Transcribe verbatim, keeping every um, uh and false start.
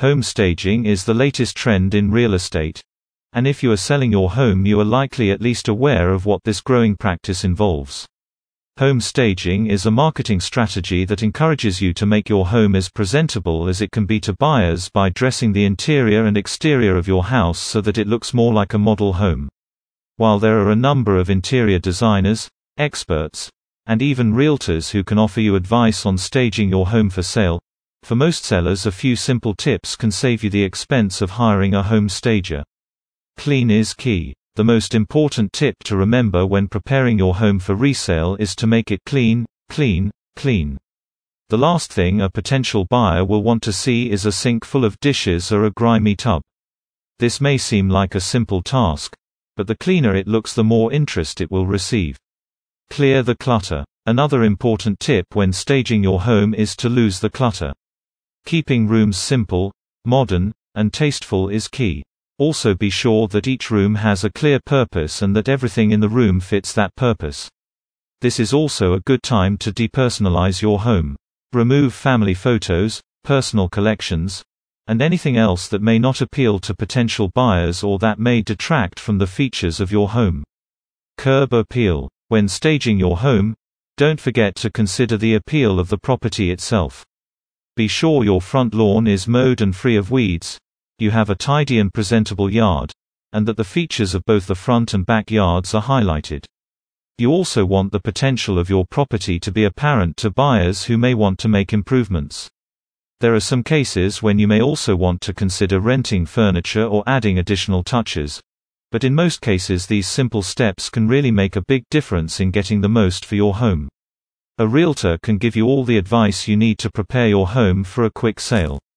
Home staging is the latest trend in real estate. And if you are selling your home, you are likely at least aware of what this growing practice involves. Home staging is a marketing strategy that encourages you to make your home as presentable as it can be to buyers by dressing the interior and exterior of your house so that it looks more like a model home. While there are a number of interior designers, experts, and even realtors who can offer you advice on staging your home for sale, for most sellers a few simple tips can save you the expense of hiring a home stager. Clean is key. The most important tip to remember when preparing your home for resale is to make it clean, clean, clean. The last thing a potential buyer will want to see is a sink full of dishes or a grimy tub. This may seem like a simple task, but the cleaner it looks, the more interest it will receive. Clear the clutter. Another important tip when staging your home is to lose the clutter. Keeping rooms simple, modern, and tasteful is key. Also be sure that each room has a clear purpose and that everything in the room fits that purpose. This is also a good time to depersonalize your home. Remove family photos, personal collections, and anything else that may not appeal to potential buyers or that may detract from the features of your home. Curb appeal. When staging your home, don't forget to consider the appeal of the property itself. Be sure your front lawn is mowed and free of weeds, you have a tidy and presentable yard, and that the features of both the front and back yards are highlighted. You also want the potential of your property to be apparent to buyers who may want to make improvements. There are some cases when you may also want to consider renting furniture or adding additional touches, but in most cases these simple steps can really make a big difference in getting the most for your home. A realtor can give you all the advice you need to prepare your home for a quick sale.